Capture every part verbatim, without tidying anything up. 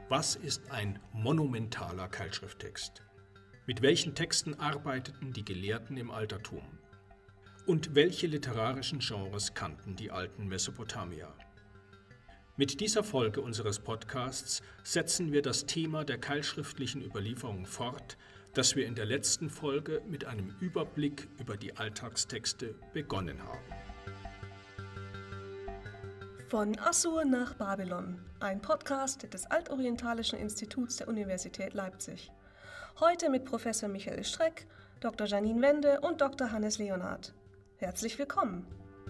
Was ist ein monumentaler Keilschrifttext? Mit welchen Texten arbeiteten die Gelehrten im Altertum? Und welche literarischen Genres kannten die alten Mesopotamier? Mit dieser Folge unseres Podcasts setzen wir das Thema der keilschriftlichen Überlieferung fort, das wir in der letzten Folge mit einem Überblick über die Alltagstexte begonnen haben. Von Assur nach Babylon, ein Podcast des Altorientalischen Instituts der Universität Leipzig. Heute mit Professor Michael Streck, Doktor Janine Wende und Doktor Hannes Leonhardt. Herzlich willkommen!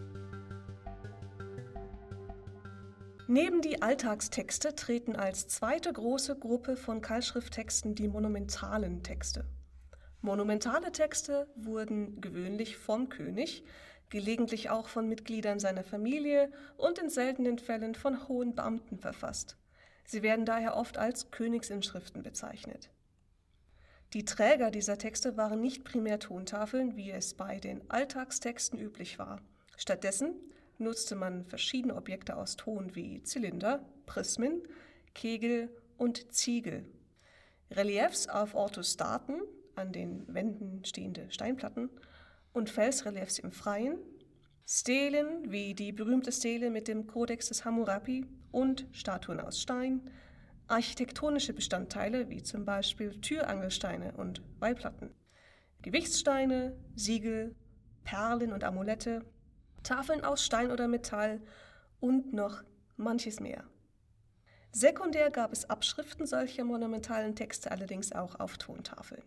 Neben die Alltagstexte treten als zweite große Gruppe von Keilschrifttexten die monumentalen Texte. Monumentale Texte wurden gewöhnlich vom König, gelegentlich auch von Mitgliedern seiner Familie und in seltenen Fällen von hohen Beamten verfasst. Sie werden daher oft als Königsinschriften bezeichnet. Die Träger dieser Texte waren nicht primär Tontafeln, wie es bei den Alltagstexten üblich war. Stattdessen nutzte man verschiedene Objekte aus Ton wie Zylinder, Prismen, Kegel und Ziegel. Reliefs auf Orthostaten, an den Wänden stehende Steinplatten, und Felsreliefs im Freien, Stelen wie die berühmte Stele mit dem Kodex des Hammurapi und Statuen aus Stein, architektonische Bestandteile wie zum Beispiel Türangelsteine und Weihplatten, Gewichtssteine, Siegel, Perlen und Amulette, Tafeln aus Stein oder Metall und noch manches mehr. Sekundär gab es Abschriften solcher monumentalen Texte allerdings auch auf Tontafeln.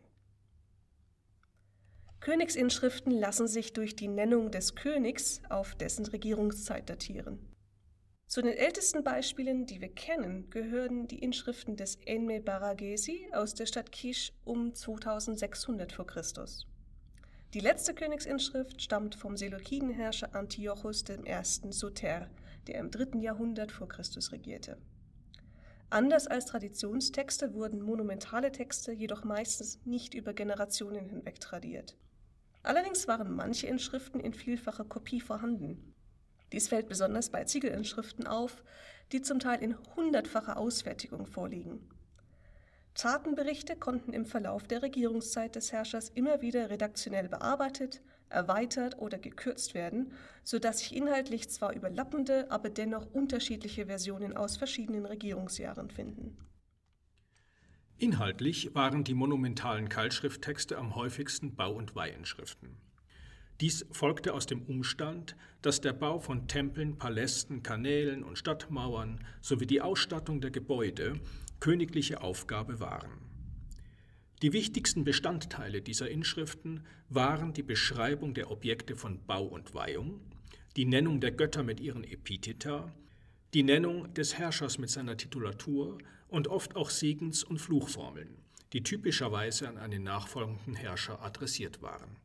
Königsinschriften lassen sich durch die Nennung des Königs auf dessen Regierungszeit datieren. Zu den ältesten Beispielen, die wir kennen, gehören die Inschriften des Enme-Baragesi aus der Stadt Kish um zweitausendsechshundert vor Christus. Die letzte Königsinschrift stammt vom Seleukidenherrscher Antiochos I. Soter, der im dritten Jahrhundert vor Christus regierte. Anders als Traditionstexte wurden monumentale Texte jedoch meistens nicht über Generationen hinweg tradiert. Allerdings waren manche Inschriften in vielfacher Kopie vorhanden. Dies fällt besonders bei Ziegelinschriften auf, die zum Teil in hundertfacher Ausfertigung vorliegen. Tatenberichte konnten im Verlauf der Regierungszeit des Herrschers immer wieder redaktionell bearbeitet, erweitert oder gekürzt werden, sodass sich inhaltlich zwar überlappende, aber dennoch unterschiedliche Versionen aus verschiedenen Regierungsjahren finden. Inhaltlich waren die monumentalen Keilschrifttexte am häufigsten Bau- und Weihinschriften. Dies folgte aus dem Umstand, dass der Bau von Tempeln, Palästen, Kanälen und Stadtmauern sowie die Ausstattung der Gebäude königliche Aufgabe waren. Die wichtigsten Bestandteile dieser Inschriften waren die Beschreibung der Objekte von Bau und Weihung, die Nennung der Götter mit ihren Epitheta, die Nennung des Herrschers mit seiner Titulatur und oft auch Segens- und Fluchformeln, die typischerweise an einen nachfolgenden Herrscher adressiert waren.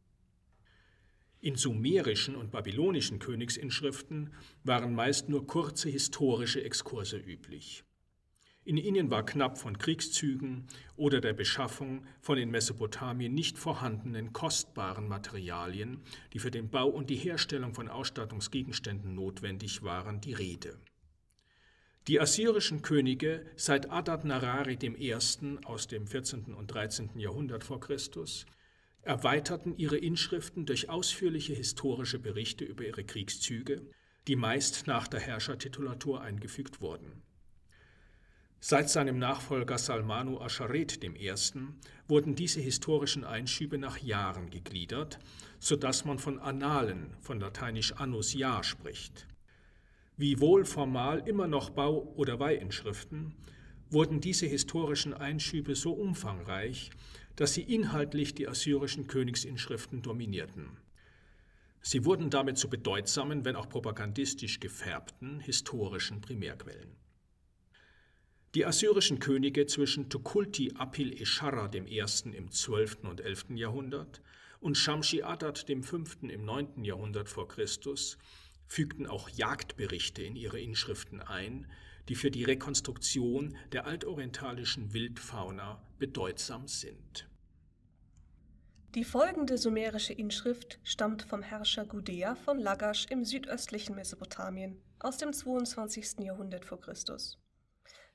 In sumerischen und babylonischen Königsinschriften waren meist nur kurze historische Exkurse üblich. In ihnen war knapp von Kriegszügen oder der Beschaffung von in Mesopotamien nicht vorhandenen kostbaren Materialien, die für den Bau und die Herstellung von Ausstattungsgegenständen notwendig waren, die Rede. Die assyrischen Könige seit Adad-Narari I. aus dem vierzehnten und dreizehnten Jahrhundert vor Christus erweiterten ihre Inschriften durch ausführliche historische Berichte über ihre Kriegszüge, die meist nach der Herrschertitulatur eingefügt wurden. Seit seinem Nachfolger Salmanu Aschareth I. wurden diese historischen Einschübe nach Jahren gegliedert, sodass man von Annalen, von lateinisch annus Jahr, spricht. Wiewohl formal immer noch Bau- oder Weihinschriften, wurden diese historischen Einschübe so umfangreich, dass sie inhaltlich die assyrischen Königsinschriften dominierten. Sie wurden damit zu bedeutsamen, wenn auch propagandistisch gefärbten, historischen Primärquellen. Die assyrischen Könige zwischen Tukulti-Apil-Escharra I. im zwölften und elften Jahrhundert und Shamshi-Adad V. im neunten Jahrhundert vor Christus fügten auch Jagdberichte in ihre Inschriften ein, die für die Rekonstruktion der altorientalischen Wildfauna bedeutsam sind. Die folgende sumerische Inschrift stammt vom Herrscher Gudea von Lagasch im südöstlichen Mesopotamien aus dem zweiundzwanzigsten Jahrhundert vor Christus.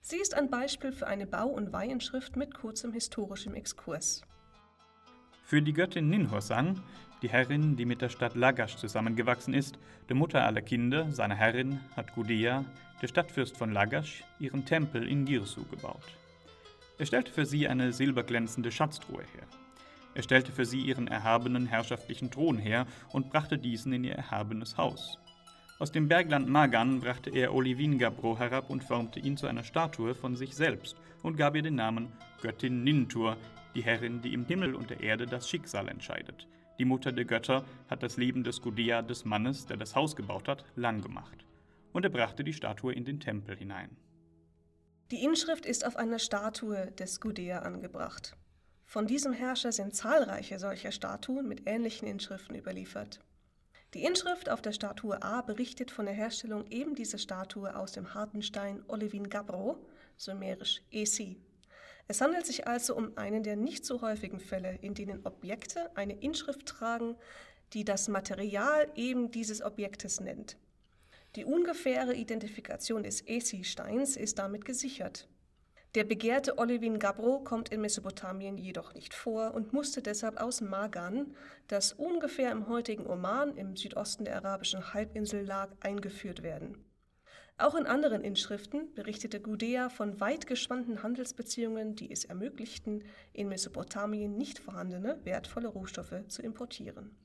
Sie ist ein Beispiel für eine Bau- und Weihinschrift mit kurzem historischem Exkurs. Für die Göttin Ninhursag, die Herrin, die mit der Stadt Lagash zusammengewachsen ist, der Mutter aller Kinder, seiner Herrin, hat Gudea, der Stadtfürst von Lagash, ihren Tempel in Girsu gebaut. Er stellte für sie eine silberglänzende Schatztruhe her. Er stellte für sie ihren erhabenen herrschaftlichen Thron her und brachte diesen in ihr erhabenes Haus. Aus dem Bergland Magan brachte er Olivin Gabro herab und formte ihn zu einer Statue von sich selbst und gab ihr den Namen Göttin Nintur, die Herrin, die im Himmel und der Erde das Schicksal entscheidet. Die Mutter der Götter hat das Leben des Gudea, des Mannes, der das Haus gebaut hat, lang gemacht. Und er brachte die Statue in den Tempel hinein. Die Inschrift ist auf einer Statue des Gudea angebracht. Von diesem Herrscher sind zahlreiche solcher Statuen mit ähnlichen Inschriften überliefert. Die Inschrift auf der Statue A berichtet von der Herstellung eben dieser Statue aus dem harten Stein Olivin Gabro, sumerisch Esi. Es handelt sich also um einen der nicht so häufigen Fälle, in denen Objekte eine Inschrift tragen, die das Material eben dieses Objektes nennt. Die ungefähre Identifikation des Esi-Steins ist damit gesichert. Der begehrte Olivin Gabro kommt in Mesopotamien jedoch nicht vor und musste deshalb aus Magan, das ungefähr im heutigen Oman im Südosten der arabischen Halbinsel lag, eingeführt werden. Auch in anderen Inschriften berichtete Gudea von weit gespannten Handelsbeziehungen, die es ermöglichten, in Mesopotamien nicht vorhandene, wertvolle Rohstoffe zu importieren.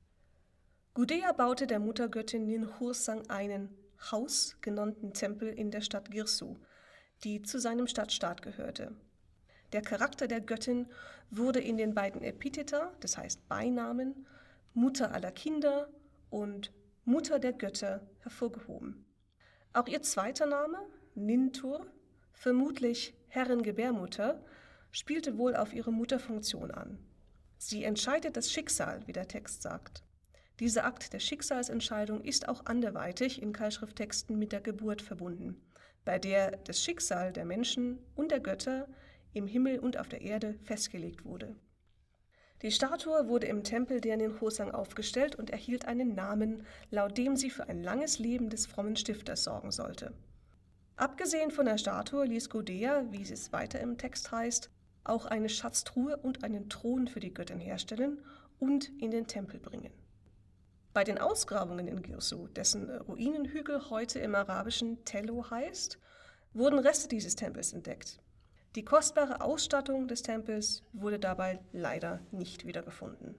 Gudea baute der Muttergöttin Ninhursag einen Haus genannten Tempel in der Stadt Girsu, die zu seinem Stadtstaat gehörte. Der Charakter der Göttin wurde in den beiden Epitheta, das heißt Beinamen, Mutter aller Kinder und Mutter der Götter hervorgehoben. Auch ihr zweiter Name, Nintur, vermutlich Herrengebärmutter, spielte wohl auf ihre Mutterfunktion an. Sie entscheidet das Schicksal, wie der Text sagt. Dieser Akt der Schicksalsentscheidung ist auch anderweitig in Keilschrifttexten mit der Geburt verbunden, bei der das Schicksal der Menschen und der Götter im Himmel und auf der Erde festgelegt wurde. Die Statue wurde im Tempel der Ninhursag aufgestellt und erhielt einen Namen, laut dem sie für ein langes Leben des frommen Stifters sorgen sollte. Abgesehen von der Statue ließ Gudea, wie es weiter im Text heißt, auch eine Schatztruhe und einen Thron für die Göttin herstellen und in den Tempel bringen. Bei den Ausgrabungen in Girsu, dessen Ruinenhügel heute im arabischen Tello heißt, wurden Reste dieses Tempels entdeckt. Die kostbare Ausstattung des Tempels wurde dabei leider nicht wiedergefunden.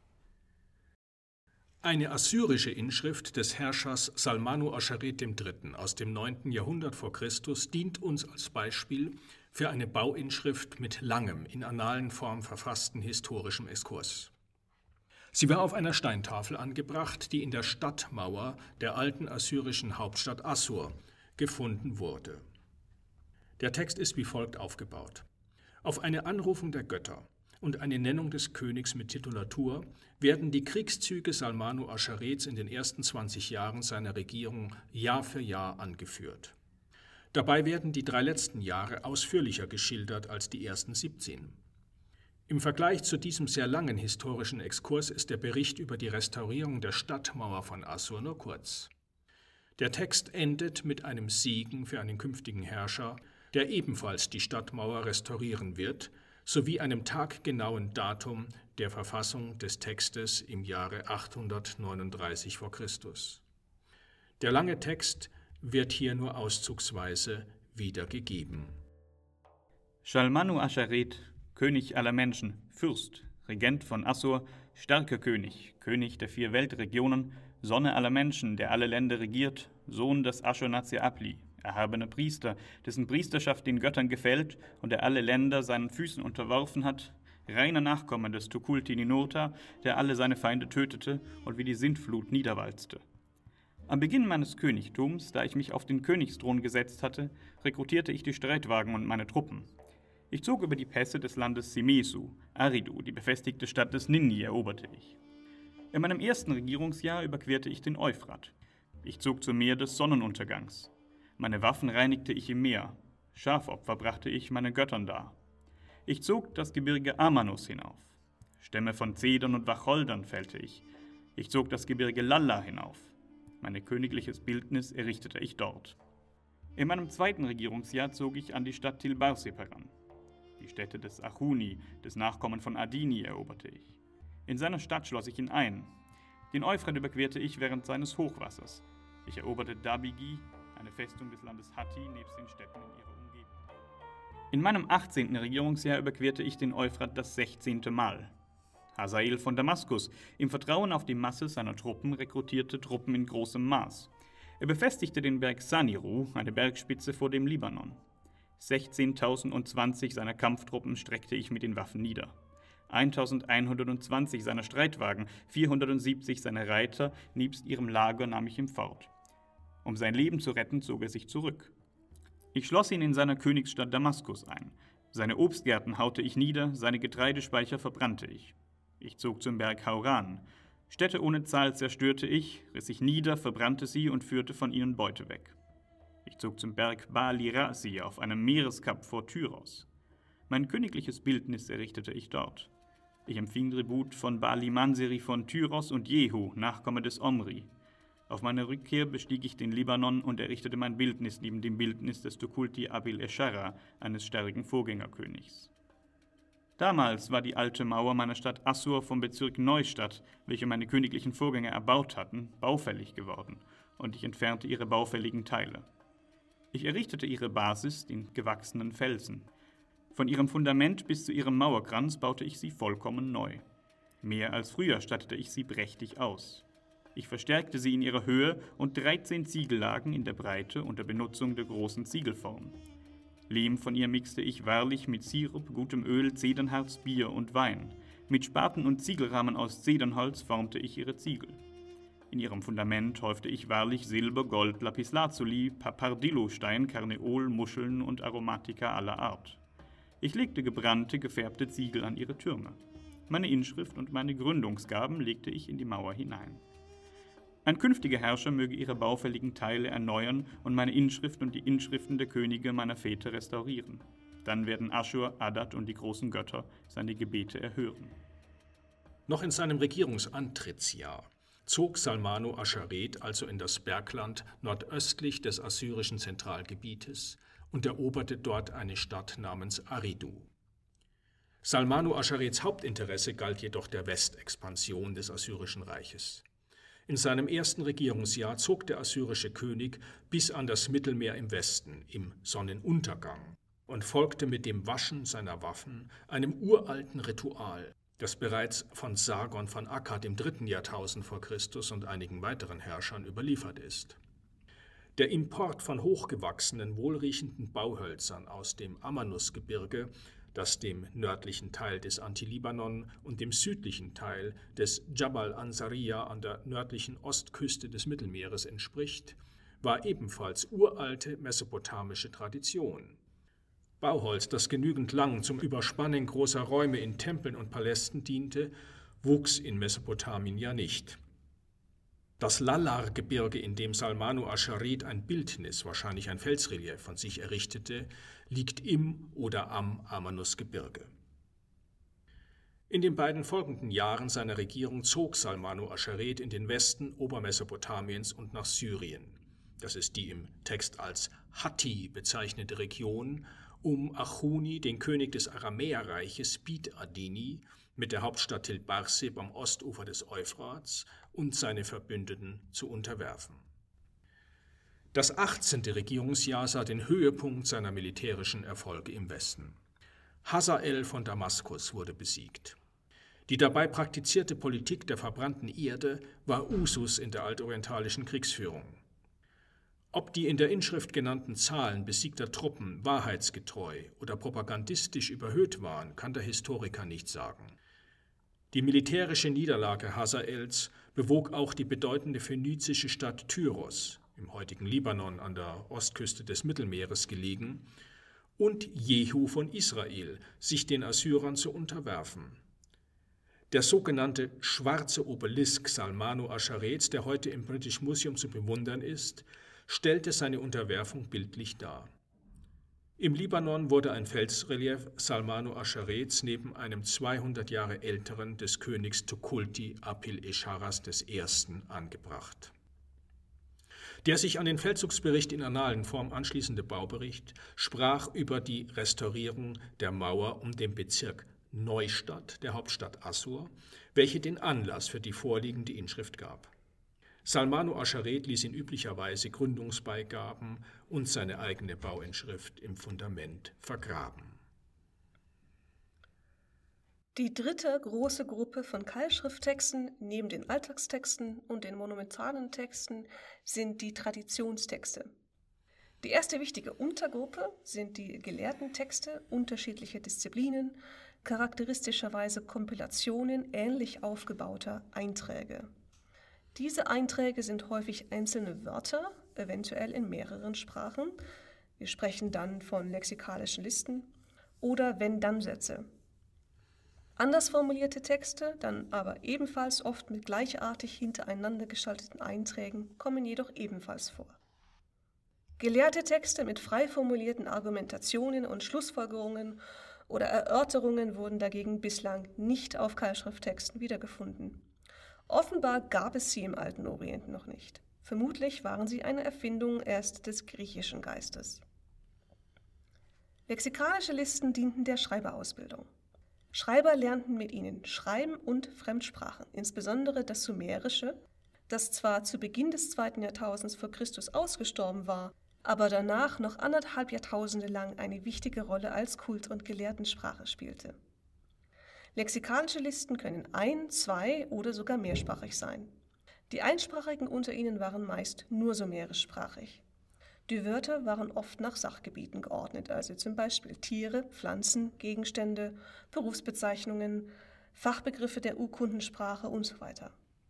Eine assyrische Inschrift des Herrschers Salmanu Ascheret der Dritte aus dem neunten Jahrhundert vor Christus dient uns als Beispiel für eine Bauinschrift mit langem, in Annalenform verfassten historischem Exkurs. Sie war auf einer Steintafel angebracht, die in der Stadtmauer der alten assyrischen Hauptstadt Assur gefunden wurde. Der Text ist wie folgt aufgebaut. Auf eine Anrufung der Götter und eine Nennung des Königs mit Titulatur werden die Kriegszüge Salmanu Ascharets in den ersten zwanzig Jahren seiner Regierung Jahr für Jahr angeführt. Dabei werden die drei letzten Jahre ausführlicher geschildert als die ersten siebzehn. Im Vergleich zu diesem sehr langen historischen Exkurs ist der Bericht über die Restaurierung der Stadtmauer von Assur nur kurz. Der Text endet mit einem Segen für einen künftigen Herrscher, der ebenfalls die Stadtmauer restaurieren wird, sowie einem taggenauen Datum der Verfassung des Textes im Jahre achthundertneununddreißig vor Christus. Der lange Text wird hier nur auszugsweise wiedergegeben. Salmanu Ascheret, König aller Menschen, Fürst, Regent von Assur, starker König, König der vier Weltregionen, Sonne aller Menschen, der alle Länder regiert, Sohn des Ashurnazir-Apli, erhabener Priester, dessen Priesterschaft den Göttern gefällt und der alle Länder seinen Füßen unterworfen hat, reiner Nachkomme des Tukulti-Ninurta, der alle seine Feinde tötete und wie die Sintflut niederwalzte. Am Beginn meines Königtums, da ich mich auf den Königsthron gesetzt hatte, rekrutierte ich die Streitwagen und meine Truppen. Ich zog über die Pässe des Landes Simesu, Aridu, die befestigte Stadt des Nini, eroberte ich. In meinem ersten Regierungsjahr überquerte ich den Euphrat. Ich zog zum Meer des Sonnenuntergangs. Meine Waffen reinigte ich im Meer. Schafopfer brachte ich meinen Göttern dar. Ich zog das Gebirge Amanus hinauf. Stämme von Zedern und Wacholdern fällte ich. Ich zog das Gebirge Lalla hinauf. Mein königliches Bildnis errichtete ich dort. In meinem zweiten Regierungsjahr zog ich an die Stadt Tilbarsib heran. Die Städte des Achuni, des Nachkommen von Adini, eroberte ich. In seiner Stadt schloss ich ihn ein. Den Euphrat überquerte ich während seines Hochwassers. Ich eroberte Dabigi, eine Festung des Landes Hatti, nebst den Städten in ihrer Umgebung. In meinem achtzehnten Regierungsjahr überquerte ich den Euphrat das sechzehnte Mal. Hazael von Damaskus, im Vertrauen auf die Masse seiner Truppen, rekrutierte Truppen in großem Maß. Er befestigte den Berg Saniru, eine Bergspitze vor dem Libanon. sechzehntausendundzwanzig seiner Kampftruppen streckte ich mit den Waffen nieder. eintausendeinhundertzwanzig seiner Streitwagen, vierhundertsiebzig seiner Reiter, nebst ihrem Lager nahm ich ihm fort. Um sein Leben zu retten, zog er sich zurück. Ich schloss ihn in seiner Königsstadt Damaskus ein. Seine Obstgärten haute ich nieder, seine Getreidespeicher verbrannte ich. Ich zog zum Berg Hauran. Städte ohne Zahl zerstörte ich, riss ich nieder, verbrannte sie und führte von ihnen Beute weg. Ich zog zum Berg Bali Rasi auf einem Meereskap vor Tyros. Mein königliches Bildnis errichtete ich dort. Ich empfing Tribut von Bali Manseri von Tyros und Jehu, Nachkomme des Omri. Auf meiner Rückkehr bestieg ich den Libanon und errichtete mein Bildnis neben dem Bildnis des Tukulti Abil Eschara, eines starken Vorgängerkönigs. Damals war die alte Mauer meiner Stadt Assur vom Bezirk Neustadt, welche meine königlichen Vorgänger erbaut hatten, baufällig geworden, und ich entfernte ihre baufälligen Teile. Ich errichtete ihre Basis, den gewachsenen Felsen. Von ihrem Fundament bis zu ihrem Mauerkranz baute ich sie vollkommen neu. Mehr als früher stattete ich sie prächtig aus. Ich verstärkte sie in ihrer Höhe und dreizehn Ziegellagen in der Breite unter Benutzung der großen Ziegelform. Lehm von ihr mixte ich wahrlich mit Sirup, gutem Öl, Zedernharz, Bier und Wein. Mit Spaten und Ziegelrahmen aus Zedernholz formte ich ihre Ziegel. In ihrem Fundament häufte ich wahrlich Silber, Gold, Lapislazuli, Papardillo-Stein, Karneol, Muscheln und Aromatika aller Art. Ich legte gebrannte, gefärbte Ziegel an ihre Türme. Meine Inschrift und meine Gründungsgaben legte ich in die Mauer hinein. Ein künftiger Herrscher möge ihre baufälligen Teile erneuern und meine Inschrift und die Inschriften der Könige meiner Väter restaurieren. Dann werden Aschur, Adad und die großen Götter seine Gebete erhören. Noch in seinem Regierungsantrittsjahr zog Salmano Aschareth also in das Bergland nordöstlich des assyrischen Zentralgebietes und eroberte dort eine Stadt namens Aridu. Salmano Aschareths Hauptinteresse galt jedoch der Westexpansion des assyrischen Reiches. In seinem ersten Regierungsjahr zog der assyrische König bis an das Mittelmeer im Westen, im Sonnenuntergang, und folgte mit dem Waschen seiner Waffen einem uralten Ritual, das bereits von Sargon von Akkad im dritten Jahrtausend vor Christus und einigen weiteren Herrschern überliefert ist. Der Import von hochgewachsenen, wohlriechenden Bauhölzern aus dem Amanusgebirge, das dem nördlichen Teil des Antilibanon und dem südlichen Teil des Jabal Ansariya an der nördlichen Ostküste des Mittelmeeres entspricht, war ebenfalls uralte mesopotamische Tradition. Bauholz, das genügend lang zum Überspannen großer Räume in Tempeln und Palästen diente, wuchs in Mesopotamien ja nicht. Das Lallar-Gebirge, in dem Salmano Aschareth ein Bildnis, wahrscheinlich ein Felsrelief, von sich errichtete, liegt im oder am Amanusgebirge. In den beiden folgenden Jahren seiner Regierung zog Salmano Aschareth in den Westen Obermesopotamiens und nach Syrien. Das ist die im Text als Hatti bezeichnete Region, um Achuni, den König des Aramäerreiches Bid-Adini, mit der Hauptstadt Tilbarsib am Ostufer des Euphrats und seine Verbündeten zu unterwerfen. Das achtzehnte Regierungsjahr sah den Höhepunkt seiner militärischen Erfolge im Westen. Hazael von Damaskus wurde besiegt. Die dabei praktizierte Politik der verbrannten Erde war Usus in der altorientalischen Kriegsführung. Ob die in der Inschrift genannten Zahlen besiegter Truppen wahrheitsgetreu oder propagandistisch überhöht waren, kann der Historiker nicht sagen. Die militärische Niederlage Hazaels bewog auch die bedeutende phönizische Stadt Tyros, im heutigen Libanon an der Ostküste des Mittelmeeres gelegen, und Jehu von Israel, sich den Assyrern zu unterwerfen. Der sogenannte Schwarze Obelisk Salmano Aschareths, der heute im British Museum zu bewundern ist, stellte seine Unterwerfung bildlich dar. Im Libanon wurde ein Felsrelief Salmano Aschareths neben einem zweihundert Jahre älteren des Königs Tukulti Apil Escharas I. angebracht. Der sich an den Feldzugsbericht in Annalenform anschließende Baubericht sprach über die Restaurierung der Mauer um den Bezirk Neustadt, der Hauptstadt Assur, welche den Anlass für die vorliegende Inschrift gab. Salmano Acharet ließ ihn üblicherweise Gründungsbeigaben und seine eigene Bauinschrift im Fundament vergraben. Die dritte große Gruppe von Keilschrifttexten neben den Alltagstexten und den monumentalen Texten sind die Traditionstexte. Die erste wichtige Untergruppe sind die gelehrten Texte unterschiedlicher Disziplinen, charakteristischerweise Kompilationen ähnlich aufgebauter Einträge. Diese Einträge sind häufig einzelne Wörter, eventuell in mehreren Sprachen. Wir sprechen dann von lexikalischen Listen oder Wenn-Dann-Sätze. Anders formulierte Texte, dann aber ebenfalls oft mit gleichartig hintereinander geschalteten Einträgen, kommen jedoch ebenfalls vor. Gelehrte Texte mit frei formulierten Argumentationen und Schlussfolgerungen oder Erörterungen wurden dagegen bislang nicht auf Keilschrifttexten wiedergefunden. Offenbar gab es sie im alten Orient noch nicht. Vermutlich waren sie eine Erfindung erst des griechischen Geistes. Lexikalische Listen dienten der Schreiberausbildung. Schreiber lernten mit ihnen Schreiben und Fremdsprachen, insbesondere das Sumerische, das zwar zu Beginn des zweiten Jahrtausends vor Christus ausgestorben war, aber danach noch anderthalb Jahrtausende lang eine wichtige Rolle als Kult- und Gelehrtensprache spielte. Lexikalische Listen können ein-, zwei- oder sogar mehrsprachig sein. Die Einsprachigen unter ihnen waren meist nur sumerischsprachig. Die Wörter waren oft nach Sachgebieten geordnet, also zum Beispiel Tiere, Pflanzen, Gegenstände, Berufsbezeichnungen, Fachbegriffe der Urkundensprache und so weiter.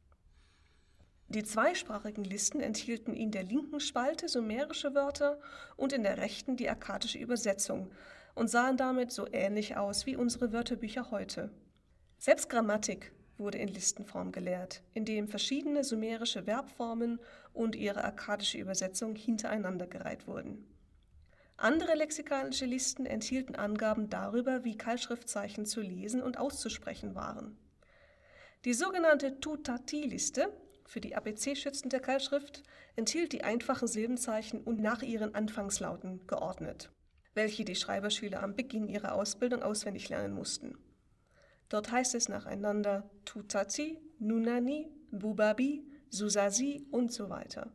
Die zweisprachigen Listen enthielten in der linken Spalte sumerische Wörter und in der rechten die akkadische Übersetzung und sahen damit so ähnlich aus wie unsere Wörterbücher heute. Selbst Grammatik wurde in Listenform gelehrt, indem verschiedene sumerische Verbformen und ihre akkadische Übersetzung hintereinander gereiht wurden. Andere lexikalische Listen enthielten Angaben darüber, wie Keilschriftzeichen zu lesen und auszusprechen waren. Die sogenannte Tutati-Liste für die A B C-Schützen der Keilschrift enthielt die einfachen Silbenzeichen und nach ihren Anfangslauten geordnet, welche die Schreiberschüler am Beginn ihrer Ausbildung auswendig lernen mussten. Dort heißt es nacheinander Tutati, Nunani, Bubabi, Susasi und so weiter.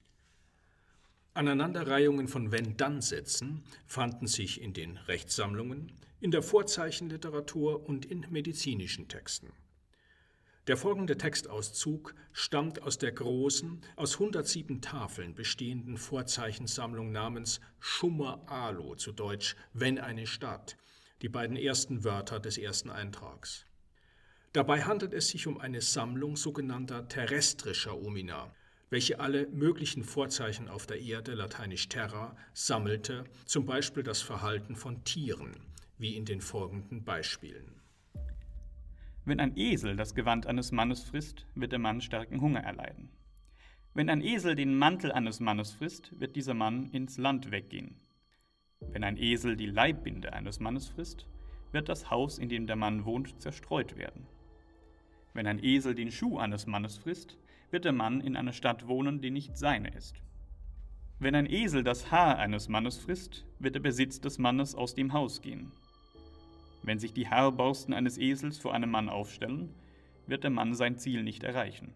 Aneinanderreihungen von Wenn-Dann-Sätzen fanden sich in den Rechtssammlungen, in der Vorzeichenliteratur und in medizinischen Texten. Der folgende Textauszug stammt aus der großen, aus hundertsieben Tafeln bestehenden Vorzeichensammlung namens Schummer Alo, zu Deutsch Wenn eine Stadt, die beiden ersten Wörter des ersten Eintrags. Dabei handelt es sich um eine Sammlung sogenannter terrestrischer Omina, welche alle möglichen Vorzeichen auf der Erde, lateinisch terra, sammelte, zum Beispiel das Verhalten von Tieren, wie in den folgenden Beispielen. Wenn ein Esel das Gewand eines Mannes frisst, wird der Mann starken Hunger erleiden. Wenn ein Esel den Mantel eines Mannes frisst, wird dieser Mann ins Land weggehen. Wenn ein Esel die Leibbinde eines Mannes frisst, wird das Haus, in dem der Mann wohnt, zerstreut werden. Wenn ein Esel den Schuh eines Mannes frisst, wird der Mann in einer Stadt wohnen, die nicht seine ist. Wenn ein Esel das Haar eines Mannes frisst, wird der Besitz des Mannes aus dem Haus gehen. Wenn sich die Haarborsten eines Esels vor einem Mann aufstellen, wird der Mann sein Ziel nicht erreichen.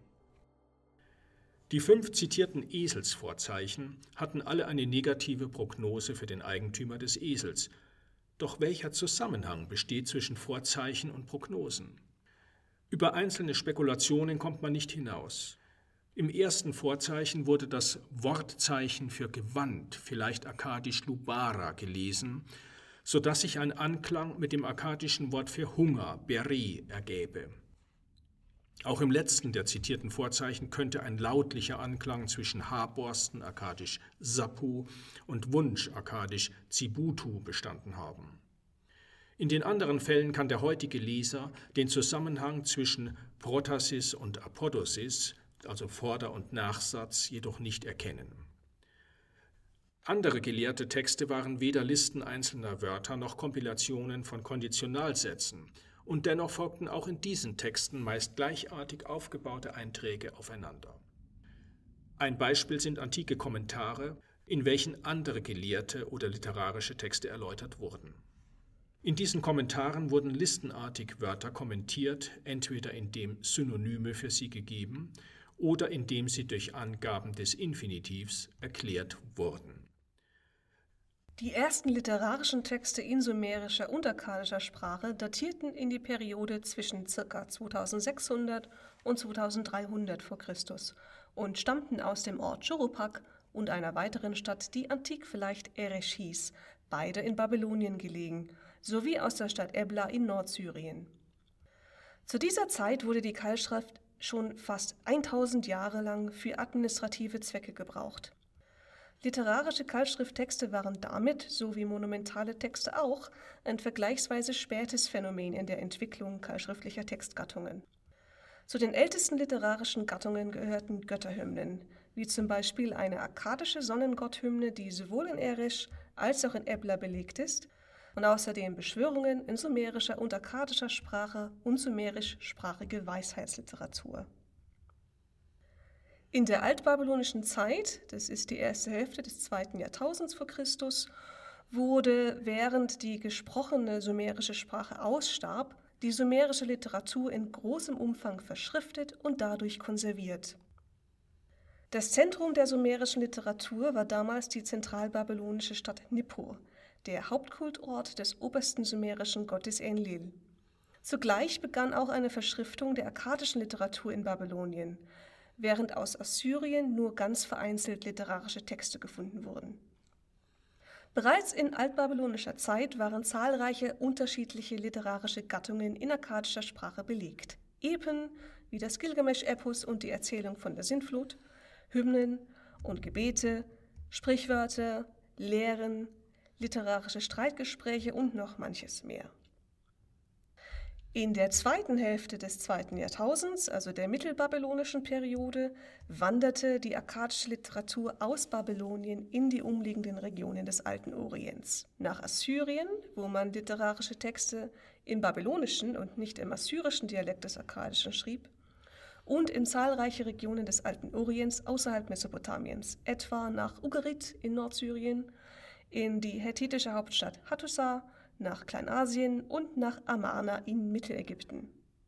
Die fünf zitierten Eselsvorzeichen hatten alle eine negative Prognose für den Eigentümer des Esels. Doch welcher Zusammenhang besteht zwischen Vorzeichen und Prognosen? Über einzelne Spekulationen kommt man nicht hinaus. Im ersten Vorzeichen wurde das Wortzeichen für Gewand, vielleicht akkadisch Lubara, gelesen, sodass sich ein Anklang mit dem akkadischen Wort für Hunger, Beri, ergäbe. Auch im letzten der zitierten Vorzeichen könnte ein lautlicher Anklang zwischen Haarborsten, akkadisch Sapu, und Wunsch, akkadisch Zibutu, bestanden haben. In den anderen Fällen kann der heutige Leser den Zusammenhang zwischen Protasis und Apodosis, also Vorder- und Nachsatz, jedoch nicht erkennen. Andere gelehrte Texte waren weder Listen einzelner Wörter noch Kompilationen von Konditionalsätzen, und dennoch folgten auch in diesen Texten meist gleichartig aufgebaute Einträge aufeinander. Ein Beispiel sind antike Kommentare, in welchen andere gelehrte oder literarische Texte erläutert wurden. In diesen Kommentaren wurden listenartig Wörter kommentiert, entweder indem Synonyme für sie gegeben oder indem sie durch Angaben des Infinitivs erklärt wurden. Die ersten literarischen Texte in sumerischer und akkadischer Sprache datierten in die Periode zwischen ca. zweitausendsechshundert und zweitausenddreihundert vor Christus und stammten aus dem Ort Choropak und einer weiteren Stadt, die antik vielleicht Eresh hieß, beide in Babylonien gelegen, sowie aus der Stadt Ebla in Nordsyrien. Zu dieser Zeit wurde die Keilschrift schon fast tausend Jahre lang für administrative Zwecke gebraucht. Literarische Keilschrifttexte waren damit, so wie monumentale Texte auch, ein vergleichsweise spätes Phänomen in der Entwicklung keilschriftlicher Textgattungen. Zu den ältesten literarischen Gattungen gehörten Götterhymnen, wie zum Beispiel eine akkadische Sonnengotthymne, die sowohl in Eresh als auch in Ebla belegt ist, und außerdem Beschwörungen in sumerischer und akkadischer Sprache und sumerischsprachige Weisheitsliteratur. In der altbabylonischen Zeit, das ist die erste Hälfte des zweiten Jahrtausends vor Christus, wurde, während die gesprochene sumerische Sprache ausstarb, die sumerische Literatur in großem Umfang verschriftet und dadurch konserviert. Das Zentrum der sumerischen Literatur war damals die zentralbabylonische Stadt Nippur, der Hauptkultort des obersten sumerischen Gottes Enlil. Zugleich begann auch eine Verschriftung der akkadischen Literatur in Babylonien, während aus Assyrien nur ganz vereinzelt literarische Texte gefunden wurden. Bereits in altbabylonischer Zeit waren zahlreiche unterschiedliche literarische Gattungen in akkadischer Sprache belegt. Epen wie das Gilgamesch-Epos und die Erzählung von der Sintflut, Hymnen und Gebete, Sprichwörter, Lehren, literarische Streitgespräche und noch manches mehr. In der zweiten Hälfte des zweiten Jahrtausends, also der mittelbabylonischen Periode, wanderte die akkadische Literatur aus Babylonien in die umliegenden Regionen des alten Orients. Nach Assyrien, wo man literarische Texte im babylonischen und nicht im assyrischen Dialekt des Akkadischen schrieb, und in zahlreiche Regionen des alten Orients außerhalb Mesopotamiens, etwa nach Ugarit in Nordsyrien, in die hethitische Hauptstadt Hattusa, nach Kleinasien und nach Amarna in Mittelägypten.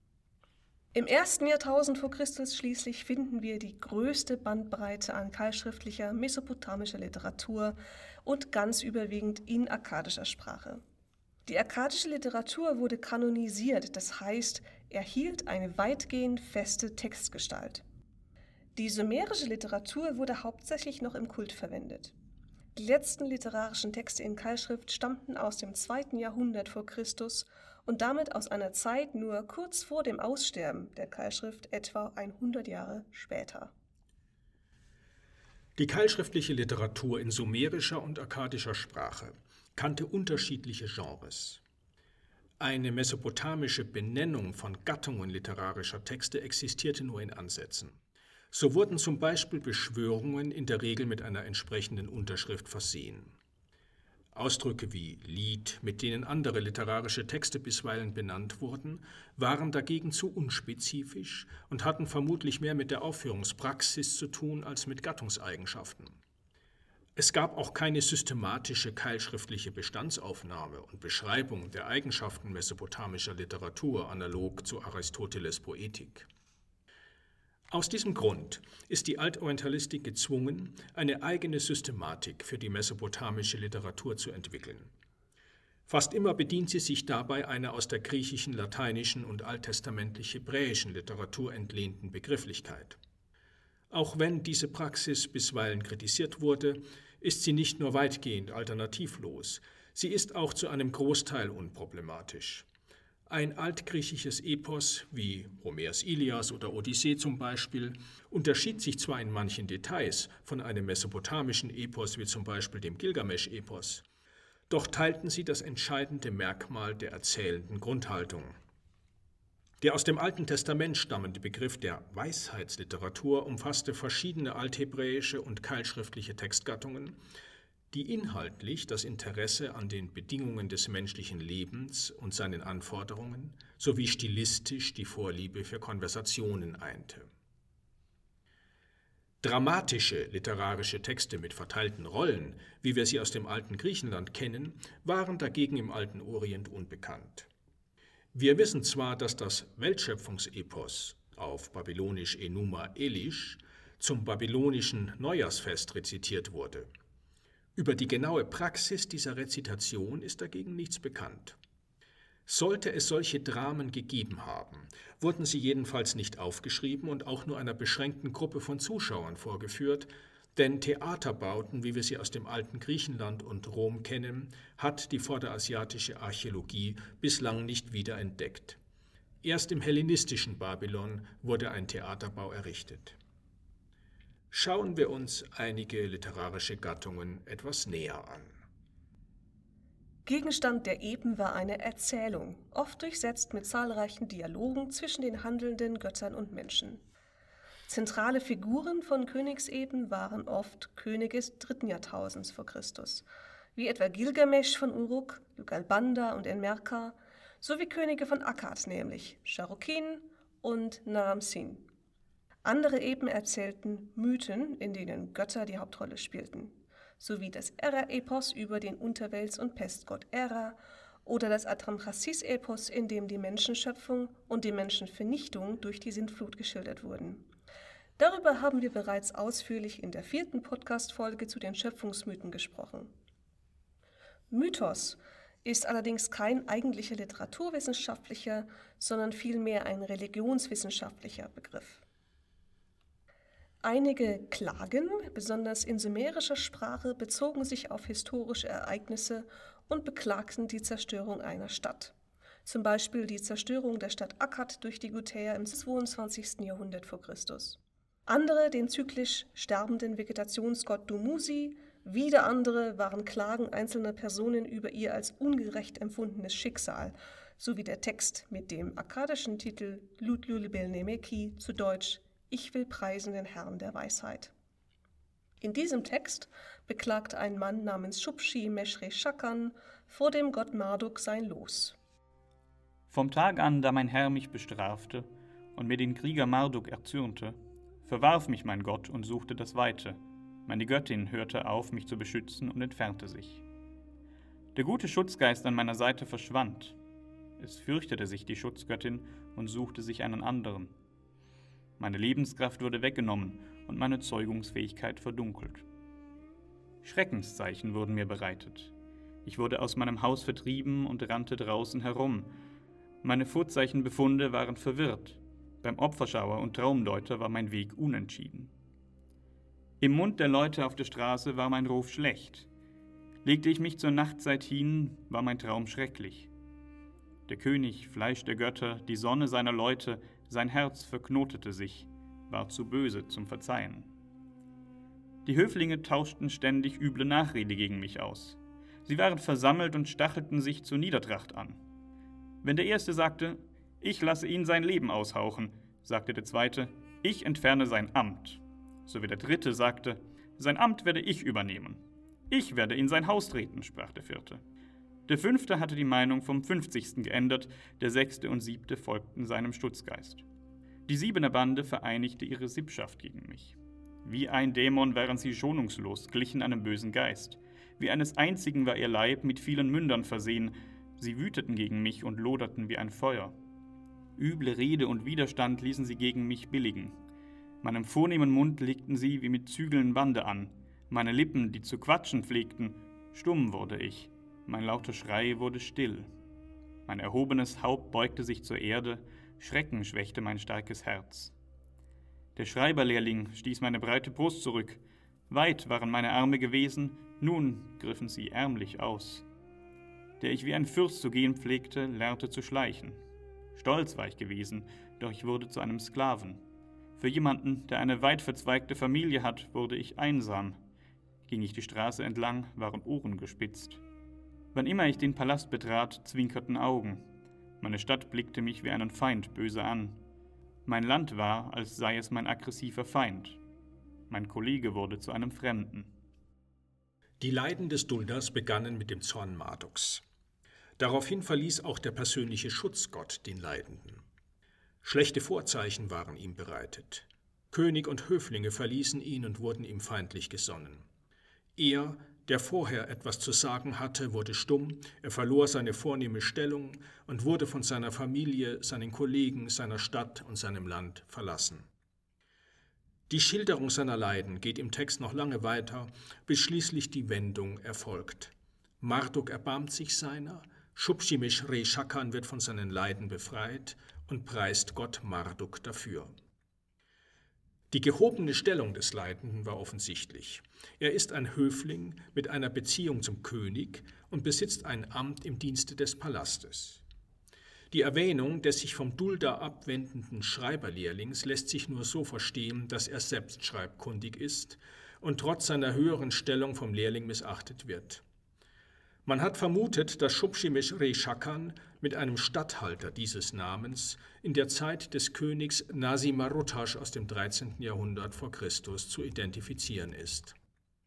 Im ersten Jahrtausend vor Christus schließlich finden wir die größte Bandbreite an keilschriftlicher mesopotamischer Literatur und ganz überwiegend in akkadischer Sprache. Die akkadische Literatur wurde kanonisiert, das heißt, erhielt eine weitgehend feste Textgestalt. Die sumerische Literatur wurde hauptsächlich noch im Kult verwendet. Die letzten literarischen Texte in Keilschrift stammten aus dem zweiten Jahrhundert vor Christus und damit aus einer Zeit nur kurz vor dem Aussterben der Keilschrift, etwa hundert Jahre später. Die keilschriftliche Literatur in sumerischer und akkadischer Sprache kannte unterschiedliche Genres. Eine mesopotamische Benennung von Gattungen literarischer Texte existierte nur in Ansätzen. So wurden zum Beispiel Beschwörungen in der Regel mit einer entsprechenden Unterschrift versehen. Ausdrücke wie Lied, mit denen andere literarische Texte bisweilen benannt wurden, waren dagegen zu unspezifisch und hatten vermutlich mehr mit der Aufführungspraxis zu tun als mit Gattungseigenschaften. Es gab auch keine systematische keilschriftliche Bestandsaufnahme und Beschreibung der Eigenschaften mesopotamischer Literatur analog zu Aristoteles' Poetik. Aus diesem Grund ist die Altorientalistik gezwungen, eine eigene Systematik für die mesopotamische Literatur zu entwickeln. Fast immer bedient sie sich dabei einer aus der griechischen, lateinischen und alttestamentlich-hebräischen Literatur entlehnten Begrifflichkeit. Auch wenn diese Praxis bisweilen kritisiert wurde, ist sie nicht nur weitgehend alternativlos, sie ist auch zu einem Großteil unproblematisch. Ein altgriechisches Epos, wie Homers Ilias oder Odyssee zum Beispiel, unterschied sich zwar in manchen Details von einem mesopotamischen Epos wie zum Beispiel dem Gilgamesch-Epos, doch teilten sie das entscheidende Merkmal der erzählenden Grundhaltung. Der aus dem Alten Testament stammende Begriff der Weisheitsliteratur umfasste verschiedene althebräische und keilschriftliche Textgattungen, die inhaltlich das Interesse an den Bedingungen des menschlichen Lebens und seinen Anforderungen sowie stilistisch die Vorliebe für Konversationen einte. Dramatische literarische Texte mit verteilten Rollen, wie wir sie aus dem alten Griechenland kennen, waren dagegen im alten Orient unbekannt. Wir wissen zwar, dass das Weltschöpfungsepos, auf babylonisch Enuma Elish, zum babylonischen Neujahrsfest rezitiert wurde. Über die genaue Praxis dieser Rezitation ist dagegen nichts bekannt. Sollte es solche Dramen gegeben haben, wurden sie jedenfalls nicht aufgeschrieben und auch nur einer beschränkten Gruppe von Zuschauern vorgeführt, denn Theaterbauten, wie wir sie aus dem alten Griechenland und Rom kennen, hat die vorderasiatische Archäologie bislang nicht wiederentdeckt. Erst im hellenistischen Babylon wurde ein Theaterbau errichtet. Schauen wir uns einige literarische Gattungen etwas näher an. Gegenstand der Epen war eine Erzählung, oft durchsetzt mit zahlreichen Dialogen zwischen den handelnden Göttern und Menschen. Zentrale Figuren von Königsepen waren oft Könige des dritten Jahrtausends vor Christus, wie etwa Gilgamesch von Uruk, Lugalbanda und Enmerkar, sowie Könige von Akkad, nämlich Charukin und Naram-Sin. Andere Epen erzählten Mythen, in denen Götter die Hauptrolle spielten, sowie das Era-Epos über den Unterwelts- und Pestgott Era oder das Adramchassis-Epos, in dem die Menschenschöpfung und die Menschenvernichtung durch die Sintflut geschildert wurden. Darüber haben wir bereits ausführlich in der vierten Podcast-Folge zu den Schöpfungsmythen gesprochen. Mythos ist allerdings kein eigentlicher literaturwissenschaftlicher, sondern vielmehr ein religionswissenschaftlicher Begriff. Einige Klagen, besonders in sumerischer Sprache, bezogen sich auf historische Ereignisse und beklagten die Zerstörung einer Stadt. Zum Beispiel die Zerstörung der Stadt Akkad durch die Gutäer im zweiundzwanzigsten Jahrhundert vor Christus. Andere den zyklisch sterbenden Vegetationsgott Dumuzi, wieder andere waren Klagen einzelner Personen über ihr als ungerecht empfundenes Schicksal, sowie der Text mit dem akkadischen Titel Lutlulibelnemeki, zu Deutsch Ich will preisen den Herrn der Weisheit. In diesem Text beklagte ein Mann namens Shupshi Meshre Shakan vor dem Gott Marduk sein Los. Vom Tag an, da mein Herr mich bestrafte und mir den Krieger Marduk erzürnte, verwarf mich mein Gott und suchte das Weite. Meine Göttin hörte auf, mich zu beschützen und entfernte sich. Der gute Schutzgeist an meiner Seite verschwand. Es fürchtete sich die Schutzgöttin und suchte sich einen anderen. Meine Lebenskraft wurde weggenommen und meine Zeugungsfähigkeit verdunkelt. Schreckenszeichen wurden mir bereitet. Ich wurde aus meinem Haus vertrieben und rannte draußen herum. Meine Vorzeichenbefunde waren verwirrt. Beim Opferschauer und Traumdeuter war mein Weg unentschieden. Im Mund der Leute auf der Straße war mein Ruf schlecht. Legte ich mich zur Nachtzeit hin, war mein Traum schrecklich. Der König, Fleisch der Götter, die Sonne seiner Leute, sein Herz verknotete sich, war zu böse zum Verzeihen. Die Höflinge tauschten ständig üble Nachrede gegen mich aus. Sie waren versammelt und stachelten sich zur Niedertracht an. Wenn der Erste sagte, ich lasse ihn sein Leben aushauchen, sagte der Zweite, ich entferne sein Amt. So wie der Dritte sagte, sein Amt werde ich übernehmen. Ich werde in sein Haus treten, sprach der Vierte. Der Fünfte hatte die Meinung vom Fünfzigsten geändert, der Sechste und Siebte folgten seinem Stutzgeist. Die Siebener Bande vereinigte ihre Sippschaft gegen mich. Wie ein Dämon waren sie schonungslos, glichen einem bösen Geist. Wie eines einzigen war ihr Leib mit vielen Mündern versehen. Sie wüteten gegen mich und loderten wie ein Feuer. Üble Rede und Widerstand ließen sie gegen mich billigen. Meinem vornehmen Mund legten sie wie mit Zügeln Bande an. Meine Lippen, die zu quatschen pflegten, stumm wurde ich. Mein lauter Schrei wurde still. Mein erhobenes Haupt beugte sich zur Erde, Schrecken schwächte mein starkes Herz. Der Schreiberlehrling stieß meine breite Brust zurück. Weit waren meine Arme gewesen, nun griffen sie ärmlich aus. Der ich wie ein Fürst zu gehen pflegte, lernte zu schleichen. Stolz war ich gewesen, doch ich wurde zu einem Sklaven. Für jemanden, der eine weit verzweigte Familie hat, wurde ich einsam. Ging ich die Straße entlang, waren Ohren gespitzt. Wann immer ich den Palast betrat, zwinkerten Augen. Meine Stadt blickte mich wie einen Feind böse an. Mein Land war, als sei es mein aggressiver Feind. Mein Kollege wurde zu einem Fremden. Die Leiden des Dulders begannen mit dem Zorn Marduks. Daraufhin verließ auch der persönliche Schutzgott den Leidenden. Schlechte Vorzeichen waren ihm bereitet. König und Höflinge verließen ihn und wurden ihm feindlich gesonnen. Er, der vorher etwas zu sagen hatte, wurde stumm, er verlor seine vornehme Stellung und wurde von seiner Familie, seinen Kollegen, seiner Stadt und seinem Land verlassen. Die Schilderung seiner Leiden geht im Text noch lange weiter, bis schließlich die Wendung erfolgt. Marduk erbarmt sich seiner, Shubshimish-Re-Shakan wird von seinen Leiden befreit und preist Gott Marduk dafür. Die gehobene Stellung des Leidenden war offensichtlich. Er ist ein Höfling mit einer Beziehung zum König und besitzt ein Amt im Dienste des Palastes. Die Erwähnung des sich vom Dulda abwendenden Schreiberlehrlings lässt sich nur so verstehen, dass er selbst schreibkundig ist und trotz seiner höheren Stellung vom Lehrling missachtet wird. Man hat vermutet, dass Shubshimish-Re-Shakan mit einem Statthalter dieses Namens in der Zeit des Königs Nasi-Maruttash aus dem dreizehnten Jahrhundert vor Christus zu identifizieren ist.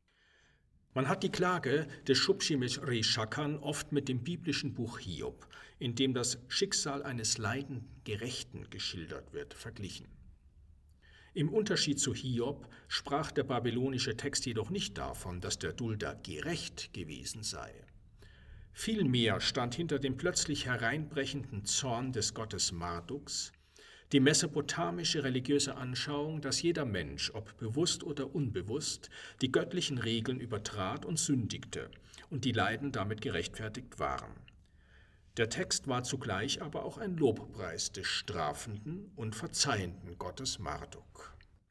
Man hat die Klage des Shubshimish-Re-Shakan oft mit dem biblischen Buch Hiob, in dem das Schicksal eines leidenden Gerechten geschildert wird, verglichen. Im Unterschied zu Hiob sprach der babylonische Text jedoch nicht davon, dass der Dulda gerecht gewesen sei. Vielmehr stand hinter dem plötzlich hereinbrechenden Zorn des Gottes Marduks die mesopotamische religiöse Anschauung, dass jeder Mensch, ob bewusst oder unbewusst, die göttlichen Regeln übertrat und sündigte und die Leiden damit gerechtfertigt waren. Der Text war zugleich aber auch ein Lobpreis des strafenden und verzeihenden Gottes Marduk.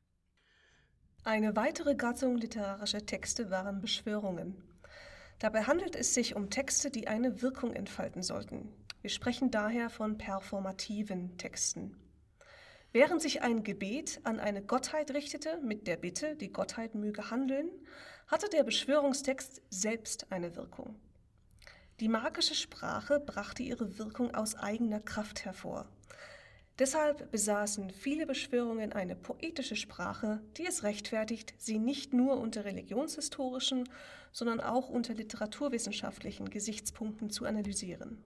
Eine weitere Gattung literarischer Texte waren Beschwörungen. Dabei handelt es sich um Texte, die eine Wirkung entfalten sollten. Wir sprechen daher von performativen Texten. Während sich ein Gebet an eine Gottheit richtete, mit der Bitte, die Gottheit möge handeln, hatte der Beschwörungstext selbst eine Wirkung. Die magische Sprache brachte ihre Wirkung aus eigener Kraft hervor. Deshalb besaßen viele Beschwörungen eine poetische Sprache, die es rechtfertigt, sie nicht nur unter religionshistorischen, sondern auch unter literaturwissenschaftlichen Gesichtspunkten zu analysieren.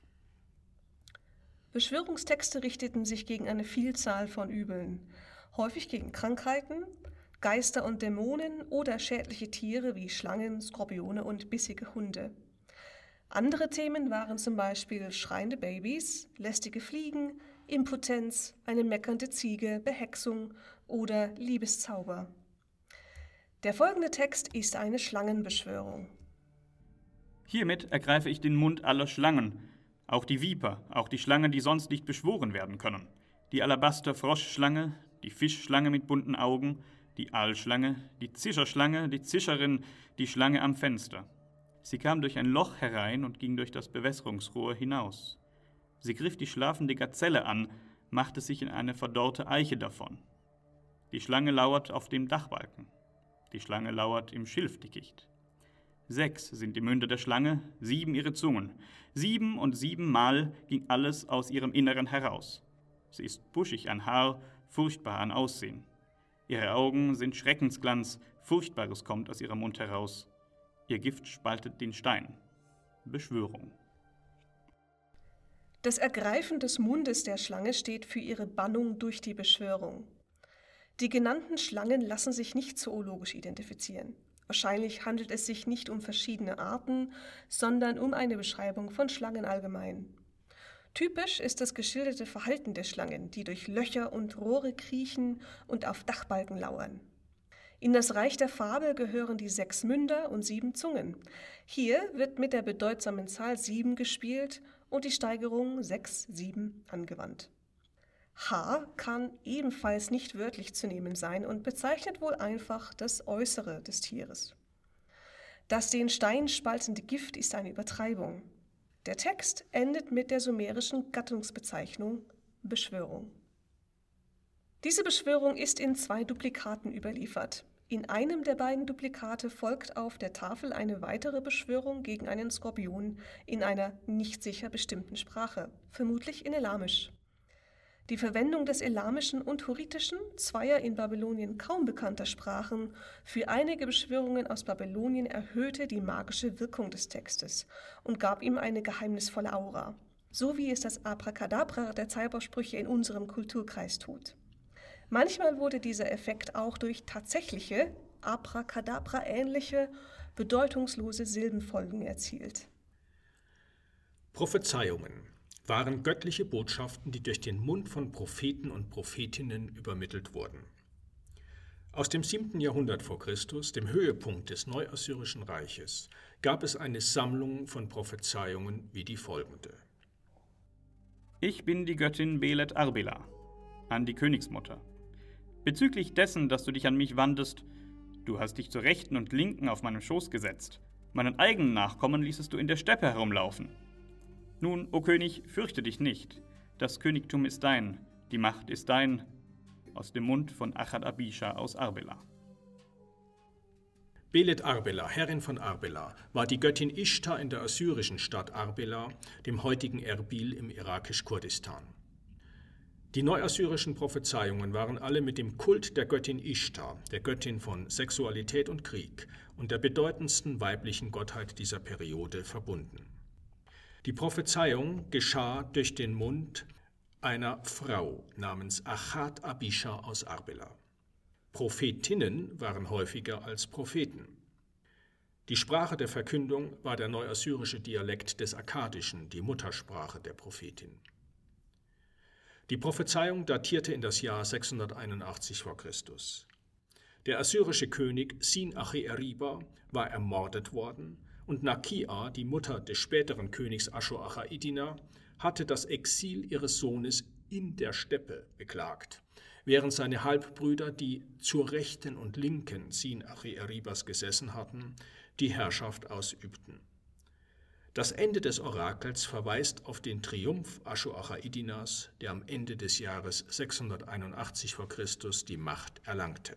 Beschwörungstexte richteten sich gegen eine Vielzahl von Übeln, häufig gegen Krankheiten, Geister und Dämonen oder schädliche Tiere wie Schlangen, Skorpione und bissige Hunde. Andere Themen waren zum Beispiel schreiende Babys, lästige Fliegen, Impotenz, eine meckernde Ziege, Behexung oder Liebeszauber. Der folgende Text ist eine Schlangenbeschwörung. Hiermit ergreife ich den Mund aller Schlangen, auch die Viper, auch die Schlangen, die sonst nicht beschworen werden können, die Alabaster-Froschschlange, die Fischschlange mit bunten Augen, die Aalschlange, die Zischerschlange, die Zischerin, die Schlange am Fenster. Sie kam durch ein Loch herein und ging durch das Bewässerungsrohr hinaus. Sie griff die schlafende Gazelle an, machte sich in eine verdorrte Eiche davon. Die Schlange lauert auf dem Dachbalken. Die Schlange lauert im Schilfdickicht. Sechs sind die Münder der Schlange, sieben ihre Zungen. Sieben und siebenmal ging alles aus ihrem Inneren heraus. Sie ist buschig an Haar, furchtbar an Aussehen. Ihre Augen sind Schreckensglanz, Furchtbares kommt aus ihrem Mund heraus. Ihr Gift spaltet den Stein. Beschwörung. Das Ergreifen des Mundes der Schlange steht für ihre Bannung durch die Beschwörung. Die genannten Schlangen lassen sich nicht zoologisch identifizieren. Wahrscheinlich handelt es sich nicht um verschiedene Arten, sondern um eine Beschreibung von Schlangen allgemein. Typisch ist das geschilderte Verhalten der Schlangen, die durch Löcher und Rohre kriechen und auf Dachbalken lauern. In das Reich der Fabel gehören die sechs Münder und sieben Zungen. Hier wird mit der bedeutsamen Zahl sieben gespielt und die Steigerung sechs, sieben angewandt. Haar kann ebenfalls nicht wörtlich zu nehmen sein und bezeichnet wohl einfach das Äußere des Tieres. Das den Stein spaltende Gift ist eine Übertreibung. Der Text endet mit der sumerischen Gattungsbezeichnung Beschwörung. Diese Beschwörung ist in zwei Duplikaten überliefert. In einem der beiden Duplikate folgt auf der Tafel eine weitere Beschwörung gegen einen Skorpion in einer nicht sicher bestimmten Sprache, vermutlich in Elamisch. Die Verwendung des Elamischen und Hurritischen, zweier in Babylonien kaum bekannter Sprachen, für einige Beschwörungen aus Babylonien erhöhte die magische Wirkung des Textes und gab ihm eine geheimnisvolle Aura, so wie es das Abracadabra der Zaubersprüche in unserem Kulturkreis tut. Manchmal wurde dieser Effekt auch durch tatsächliche, Abracadabra-ähnliche, bedeutungslose Silbenfolgen erzielt. Prophezeiungen waren göttliche Botschaften, die durch den Mund von Propheten und Prophetinnen übermittelt wurden. Aus dem siebten Jahrhundert vor Christus, dem Höhepunkt des Neuassyrischen Reiches, gab es eine Sammlung von Prophezeiungen wie die folgende. Ich bin die Göttin Belet Arbela, an die Königsmutter. Bezüglich dessen, dass du dich an mich wandest, du hast dich zur Rechten und Linken auf meinem Schoß gesetzt. Meinen eigenen Nachkommen ließest du in der Steppe herumlaufen. Nun, o König, fürchte dich nicht. Das Königtum ist dein, die Macht ist dein. Aus dem Mund von Achad Abisha aus Arbela. Belet Arbela, Herrin von Arbela, war die Göttin Ishtar in der assyrischen Stadt Arbela, dem heutigen Erbil im irakisch-Kurdistan. Die neuassyrischen Prophezeiungen waren alle mit dem Kult der Göttin Ishtar, der Göttin von Sexualität und Krieg und der bedeutendsten weiblichen Gottheit dieser Periode, verbunden. Die Prophezeiung geschah durch den Mund einer Frau namens Achad Abisha aus Arbela. Prophetinnen waren häufiger als Propheten. Die Sprache der Verkündung war der neuassyrische Dialekt des Akkadischen, die Muttersprache der Prophetin. Die Prophezeiung datierte in das Jahr sechshunderteinundachtzig vor Christus. Der assyrische König Sin-Achi-Eriba war ermordet worden und Nakia, die Mutter des späteren Königs Ashur-Achaiddina, hatte das Exil ihres Sohnes in der Steppe beklagt, während seine Halbbrüder, die zur Rechten und Linken Sin-Achi-Eribas gesessen hatten, die Herrschaft ausübten. Das Ende des Orakels verweist auf den Triumph Ashur-Achaiddinas, der am Ende des Jahres sechshunderteinundachtzig vor Christus die Macht erlangte.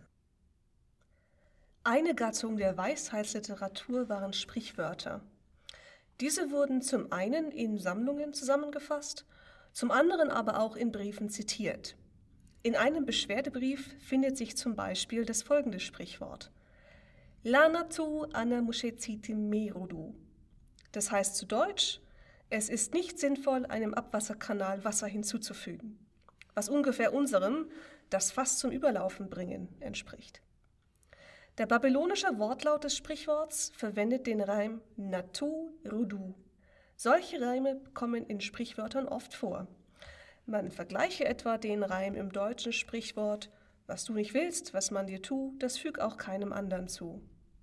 Eine Gattung der Weisheitsliteratur waren Sprichwörter. Diese wurden zum einen in Sammlungen zusammengefasst, zum anderen aber auch in Briefen zitiert. In einem Beschwerdebrief findet sich zum Beispiel das folgende Sprichwort: Lanatu ana mushezitim merodu. Das heißt zu Deutsch, es ist nicht sinnvoll, einem Abwasserkanal Wasser hinzuzufügen, was ungefähr unserem das Fass zum Überlaufen bringen entspricht. Der babylonische Wortlaut des Sprichworts verwendet den Reim Natu Rudu. Solche Reime kommen in Sprichwörtern oft vor. Man vergleiche etwa den Reim im deutschen Sprichwort: Was du nicht willst, was man dir tut, das füg auch keinem anderen zu.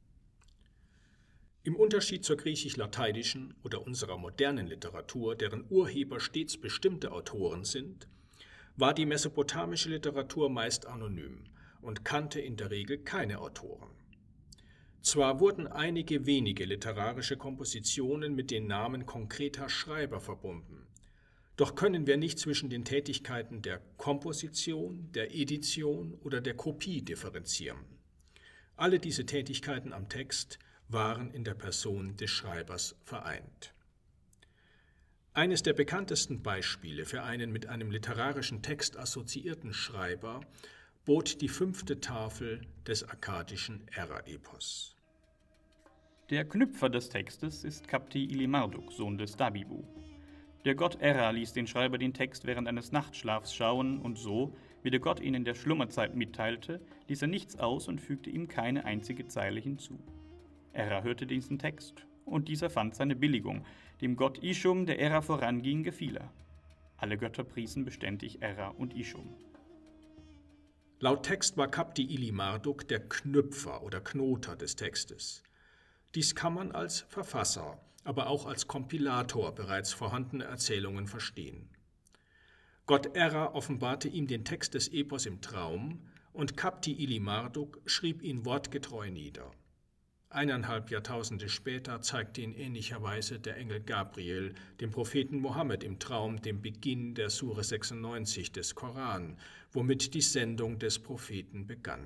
Im Unterschied zur griechisch-lateinischen oder unserer modernen Literatur, deren Urheber stets bestimmte Autoren sind, war die mesopotamische Literatur meist anonym und kannte in der Regel keine Autoren. Zwar wurden einige wenige literarische Kompositionen mit den Namen konkreter Schreiber verbunden, doch können wir nicht zwischen den Tätigkeiten der Komposition, der Edition oder der Kopie differenzieren. Alle diese Tätigkeiten am Text waren in der Person des Schreibers vereint. Eines der bekanntesten Beispiele für einen mit einem literarischen Text assoziierten Schreiber bot die fünfte Tafel des akkadischen Era-Epos. Der Knüpfer des Textes ist Kapti Ili-Marduk, Sohn des Dabibu. Der Gott Era ließ den Schreiber den Text während eines Nachtschlafs schauen und so, wie der Gott ihn in der Schlummerzeit mitteilte, ließ er nichts aus und fügte ihm keine einzige Zeile hinzu. Era hörte diesen Text und dieser fand seine Billigung. Dem Gott Ishum, der Era voranging, gefiel er. Alle Götter priesen beständig Era und Ishum. Laut Text war Kapti Ili-Marduk der Knüpfer oder Knoter des Textes. Dies kann man als Verfasser, aber auch als Kompilator bereits vorhandene Erzählungen verstehen. Gott Era offenbarte ihm den Text des Epos im Traum und Kapti Ili-Marduk schrieb ihn wortgetreu nieder. Eineinhalb Jahrtausende später zeigte in ähnlicher Weise der Engel Gabriel dem Propheten Mohammed im Traum den Beginn der Sure sechsundneunzig des Koran, womit die Sendung des Propheten begann.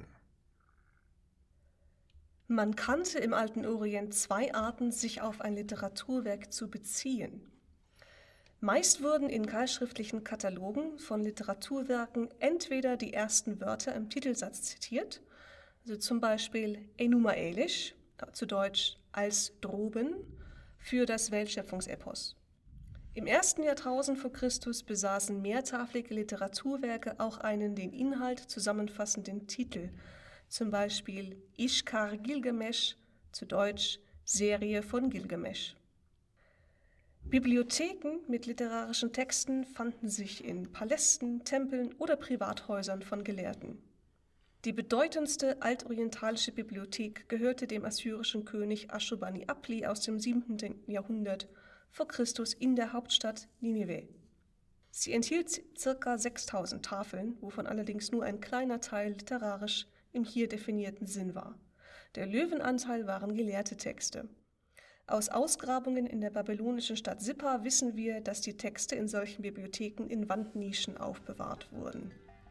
Man kannte im alten Orient zwei Arten, sich auf ein Literaturwerk zu beziehen. Meist wurden in keilschriftlichen Katalogen von Literaturwerken entweder die ersten Wörter im Titelsatz zitiert, also zum Beispiel Enuma Elish, zu Deutsch als droben, für das Weltschöpfungsepos. Im ersten Jahrtausend vor Christus besaßen mehrtaflige Literaturwerke auch einen den Inhalt zusammenfassenden Titel, zum Beispiel Ishkar Gilgamesch, zu Deutsch Serie von Gilgamesch. Bibliotheken mit literarischen Texten fanden sich in Palästen, Tempeln oder Privathäusern von Gelehrten. Die bedeutendste altorientalische Bibliothek gehörte dem assyrischen König Aschurbanipal aus dem siebten Jahrhundert vor Christus in der Hauptstadt Ninive. Sie enthielt ca. sechstausend Tafeln, wovon allerdings nur ein kleiner Teil literarisch im hier definierten Sinn war. Der Löwenanteil waren gelehrte Texte. Aus Ausgrabungen in der babylonischen Stadt Sippa wissen wir, dass die Texte in solchen Bibliotheken in Wandnischen aufbewahrt wurden.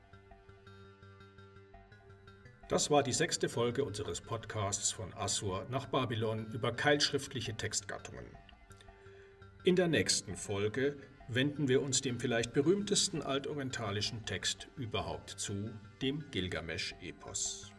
Das war die sechste Folge unseres Podcasts von Assur nach Babylon über keilschriftliche Textgattungen. In der nächsten Folge wenden wir uns dem vielleicht berühmtesten altorientalischen Text überhaupt zu, dem Gilgamesch-Epos.